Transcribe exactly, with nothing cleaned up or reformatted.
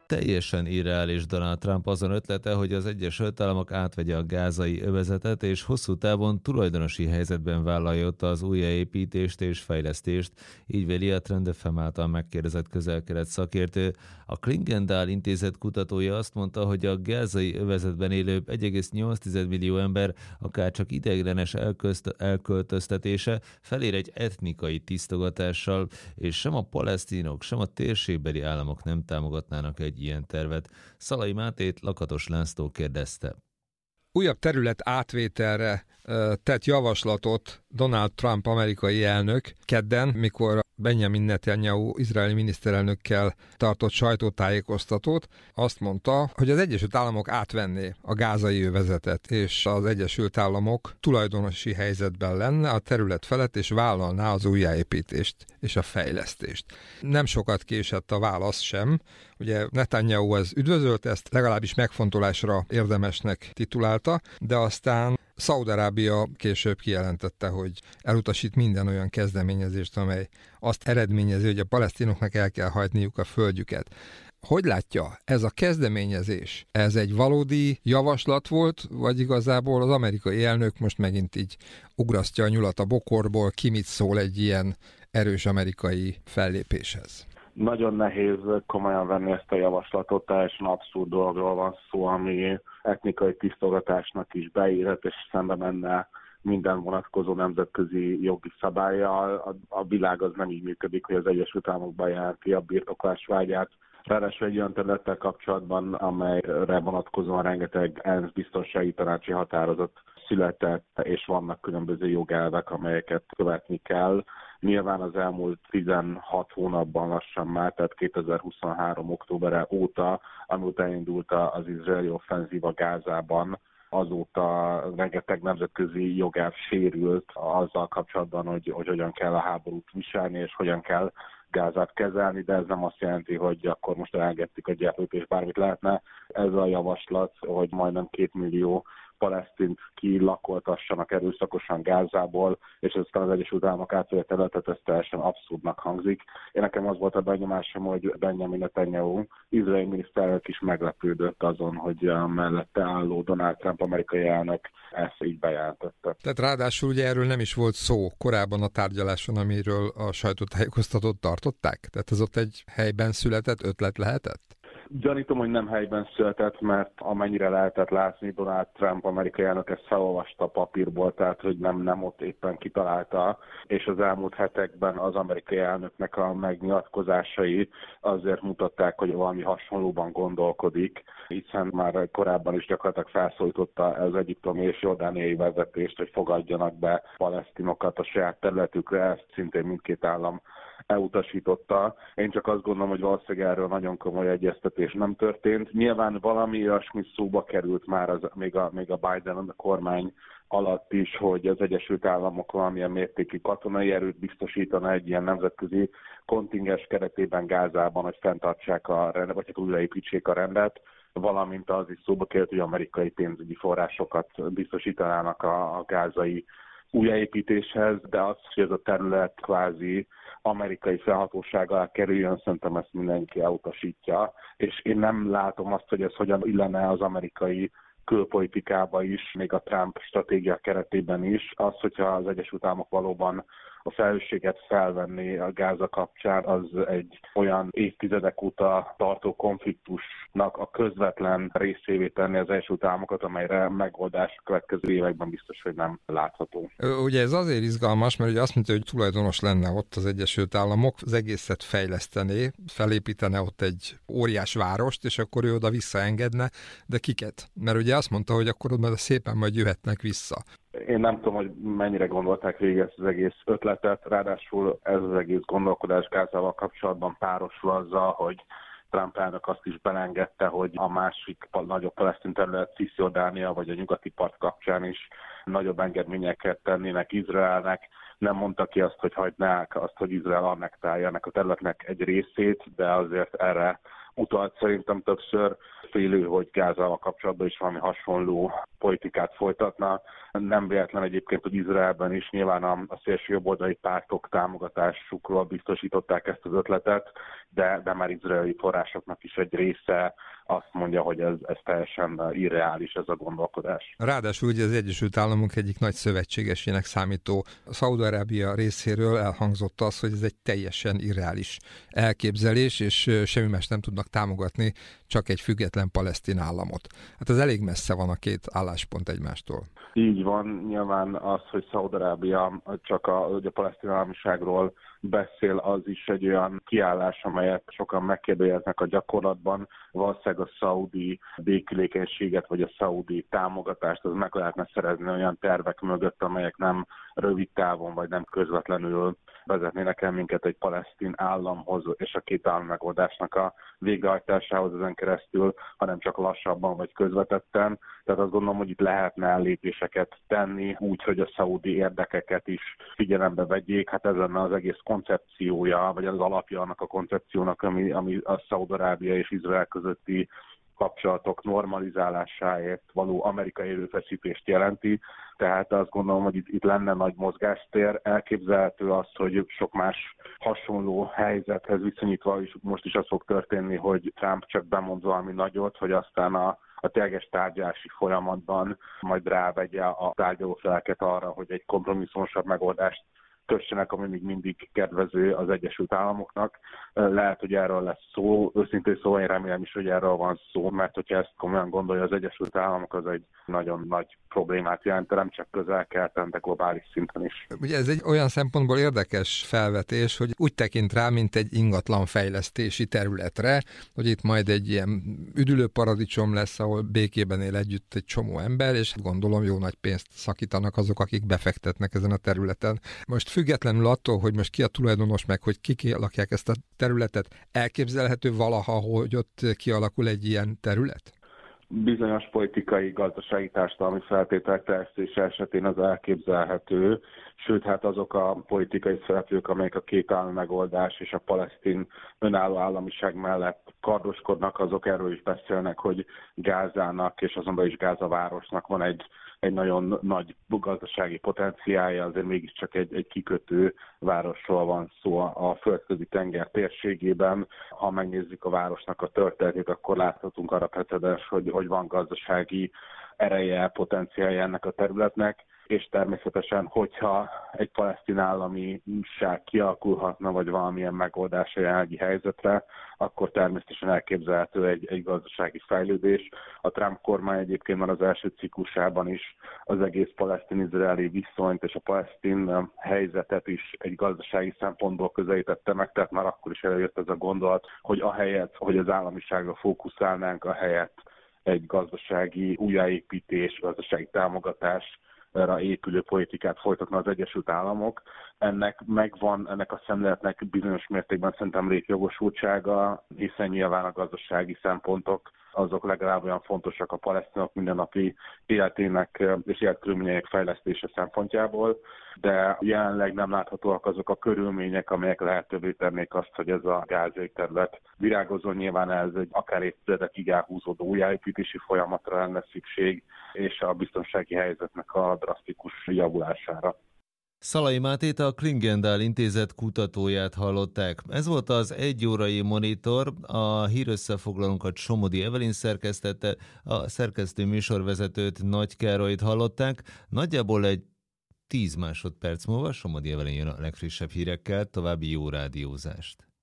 Teljesen irreális Donald Trump azon ötlete, hogy az Egyesült Államok átvegye a gázai övezetet, és hosszú távon tulajdonosi helyzetben vállalja ott az újjáépítést és fejlesztést, így véli a Trend ef em által megkérdezett közel-kelet szakértő. A Klingendahl intézet kutatója azt mondta, hogy a gázai övezetben élő egy egész nyolc millió ember akárcsak ideiglenes elközt- elköltöztetése felér egy etnikai tisztogatással, és sem a palesztinok, sem a térségbeli államok nem támogatnának egy ilyen tervet. Szalai Mátét Lakatos László kérdezte. Újabb terület átvételre tett javaslatot Donald Trump amerikai elnök kedden, mikor Benjamin Netanyahu izraeli miniszterelnökkel tartott sajtótájékoztatót. Azt mondta, hogy az Egyesült Államok átvenné a gázai övezetet, és az Egyesült Államok tulajdonosi helyzetben lenne a terület felett, és vállalná az újjáépítést és a fejlesztést. Nem sokat késett a válasz sem. Ugye Netanyahu ez üdvözölt, ezt legalábbis megfontolásra érdemesnek titulálta, de aztán Szaúd-Arábia később kijelentette, hogy elutasít minden olyan kezdeményezést, amely azt eredményezi, hogy a palesztinoknak el kell hagyniuk a földjüket. Hogy látja, ez a kezdeményezés, ez egy valódi javaslat volt, vagy igazából az amerikai elnök most megint így ugrasztja a nyulat a bokorból, ki mit szól egy ilyen erős amerikai fellépéshez? Nagyon nehéz komolyan venni ezt a javaslatot, teljesen abszurd dologról van szó, ami etnikai tisztogatásnak is beírhat, és szembe menne minden vonatkozó nemzetközi jogi szabállyal. A, a világ az nem így működik, hogy az Egyesült Államok bejelenti a birtoklás vágyát. Ráadásul egy olyan területtel kapcsolatban, amelyre vonatkozóan rengeteg ENSZ biztonsági tanácsi határozat született, és vannak különböző jogelvek, amelyeket követni kell. Nyilván az elmúlt tizenhat hónapban lassan már, tehát kétezer-huszonhárom októbere óta, amióta elindult az izraeli offenzíva Gázában, azóta rengeteg nemzetközi jogelv sérült azzal kapcsolatban, hogy, hogy hogyan kell a háborút viselni, és hogyan kell Gázát kezelni, de ez nem azt jelenti, hogy akkor most elengedtük a gyertőt, és bármit lehetne. Ez a javaslat, hogy majdnem két millió palesztint kilakoltassanak erőszakosan Gázából, és aztán az Egyesült Államok átvegye területet, ez teljesen abszurdnak hangzik. Én nekem az volt a benyomásom, hogy Benjamin Netanyahu, izraeli miniszterelnök is meglepődött azon, hogy a mellette álló Donald Trump amerikai elnök ezt így bejelentette. Tehát ráadásul ugye erről nem is volt szó korábban a tárgyaláson, amiről a sajtótájékoztatót tartották? Tehát ez ott egy helyben született ötlet lehetett? Gyanítom, hogy nem helyben született, mert amennyire lehetett látni, Donald Trump amerikai elnök ezt felolvasta a papírból, tehát hogy nem, nem ott éppen kitalálta, és az elmúlt hetekben az amerikai elnöknek a megnyilatkozásai azért mutatták, hogy valami hasonlóban gondolkodik, hiszen már korábban is gyakorlatilag felszólította az egyiptomi és jordániai vezetést, hogy fogadjanak be palesztinokat a saját területükre, ezt szintén mindkét állam elutasította. Én csak azt gondolom, hogy valószínűleg erről nagyon komoly egyeztetés nem történt. Nyilván valami olyasmi szóba került már az, még, a, még a Biden a kormány alatt is, hogy az Egyesült Államok valamilyen mértékű katonai erőt biztosítana egy ilyen nemzetközi kontingens keretében Gázában, hogy fenntartsák a rendet, vagy hát újraépítsék a rendet, valamint az is szóba került, hogy amerikai pénzügyi forrásokat biztosítanának a, a gázai újjáépítéshez, de az, hogy ez a terület kvázi amerikai felhatóság alá kerüljön, szerintem ezt mindenki elutasítja, és én nem látom azt, hogy ez hogyan illene az amerikai külpolitikába is, még a Trump stratégia keretében is. Az, hogyha az Egyesült Államok valóban a felelősséget felvenni a Gáza kapcsán, az egy olyan évtizedek óta tartó konfliktusnak a közvetlen részévé tenni az Egyesült Államokat, amelyre megoldás a következő években biztos, hogy nem látható. Ugye ez azért izgalmas, mert ugye azt mondta, hogy tulajdonos lenne ott az Egyesült Államok, az egészet fejlesztené, felépítene ott egy óriás várost, és akkor ő oda visszaengedne, de kiket? Mert ugye azt mondta, hogy akkor oda szépen majd jöhetnek vissza. Én nem tudom, hogy mennyire gondolták végig ezt az egész ötletet, ráadásul ez az egész gondolkodás Gázával kapcsolatban párosul azzal, hogy Trump elnök azt is belengedte, hogy a másik nagyobb palesztin terület, Cisjordánia vagy a nyugati part kapcsán is nagyobb engedményeket tennének Izraelnek. Nem mondta ki azt, hogy hagynák azt, hogy Izrael annektálja ennek a területnek egy részét, de azért erre utalt szerintem többször, félő, hogy Gázával kapcsolatban is valami hasonló politikát folytatna. Nem véletlen egyébként, hogy Izraelben is nyilván a, a szélső jobboldali pártok támogatásukról biztosították ezt az ötletet, de, de már izraeli forrásoknak is egy része azt mondja, hogy ez, ez teljesen irreális ez a gondolkodás. Ráadásul ugye az Egyesült Államok egyik nagy szövetségesének számító Szaúd-Arábia részéről elhangzott az, hogy ez egy teljesen irreális elképzelés, és semmi más nem tudnak támogatni, csak egy független palesztin államot. Hát ez elég messze van a két álláspont egymástól. Így van, nyilván az, hogy Szaúd-Arábia csak a, a palesztin államiságról beszél, az is egy olyan kiállás, amelyet sokan megkérdőjeleznek a gyakorlatban. Valószínűleg a szaudi békülékenységet, vagy a szaudi támogatást az meg lehetne szerezni olyan tervek mögött, amelyek nem rövid távon, vagy nem közvetlenül vezetnének el minket egy palesztin államhoz, és a két állam megoldásnak a végrehajtásához ezen keresztül, hanem csak lassabban vagy közvetetten. Tehát azt gondolom, hogy itt lehetne lépéseket tenni, úgy, hogy a szaudi érdekeket is figyelembe vegyék. Hát ez lenne az egész koncepciója, vagy az alapja annak a koncepciónak, ami, ami a Szaúd-Arábia és Izrael közötti kapcsolatok normalizálásáért való amerikai erőfeszítést jelenti. Tehát azt gondolom, hogy itt, itt lenne nagy mozgástér. Elképzelhető az, hogy sok más hasonló helyzethez viszonyítva is most is az fog történni, hogy Trump csak bemond valami nagyot, hogy aztán a a teljes tárgyalási folyamatban majd rávegye a tárgyalófeleket arra, hogy egy kompromisszumosabb megoldást kössenek, ami még mindig kedvező az Egyesült Államoknak. Lehet, hogy erről lesz szó. Őszintén szóval én remélem is, hogy erről van szó, mert hogyha ezt komolyan gondolja az Egyesült Államok, az egy nagyon nagy problémát jelent, nem csak közel-keleten, de globális szinten is. Ugye ez egy olyan szempontból érdekes felvetés, hogy úgy tekint rá, mint egy ingatlan fejlesztési területre, hogy itt majd egy ilyen üdülő paradicsom lesz, ahol békében él együtt egy csomó ember, és gondolom jó nagy pénzt szakítanak azok, akik befektetnek ezen a területen. Most függetlenül attól, hogy most ki a tulajdonos, meg hogy kik kialakják ezt a területet, elképzelhető valaha, hogy ott kialakul egy ilyen terület? Bizonyos politikai, gazdasági, társadalmi feltételek teljesítése esetén az elképzelhető, sőt, hát azok a politikai szereplők, amelyek a két állam megoldás és a palesztin önálló államiság mellett kardoskodnak, azok erről is beszélnek, hogy Gázának és azonban is Gáza városnak van egy egy nagyon nagy gazdasági potenciálja, azért mégiscsak egy, egy kikötő városról van szó a földközi tenger térségében. Ha megnézzük a városnak a történetét, akkor láthatunk arra precedens, hogy, hogy van gazdasági ereje, potenciálja ennek a területnek, és természetesen, hogyha egy palesztin államiság kialakulhatna, vagy valamilyen megoldás a jelenlegi helyzetre, akkor természetesen elképzelhető egy, egy gazdasági fejlődés. A Trump kormány egyébként már az első ciklusában is az egész palesztin-izraeli viszonyt és a palesztin helyzetet is egy gazdasági szempontból közelítette meg, tehát már akkor is előjött ez a gondolat, hogy ahelyett, hogy az államiságra fókuszálnánk, ahelyett egy gazdasági újjáépítés, gazdasági támogatás épülő politikát folytatna az Egyesült Államok. Ennek megvan, ennek a szemléletnek bizonyos mértékben szerintem létjogosultsága, hiszen nyilván a gazdasági szempontok azok legalább olyan fontosak a palesztinok mindennapi életének és életkörülmények fejlesztése szempontjából, de jelenleg nem láthatóak azok a körülmények, amelyek lehetővé tennék azt, hogy ez a gázai terület virágozon. Nyilván ez egy akár évtizedekig elhúzódó újjáépítési folyamatra lenne szükség, és a biztonsági helyzetnek a drasztikus javulására. Szalai Mátét, a Klingendál intézet kutatóját hallották. Ez volt az egyórai monitor, a hírösszefoglalónkat Somodi Evelyn szerkesztette, a szerkesztő műsorvezetőt Nagy Károlyt hallották. Nagyjából egy tíz másodperc múlva Somodi Evelyn jön a legfrissebb hírekkel, további jó rádiózást.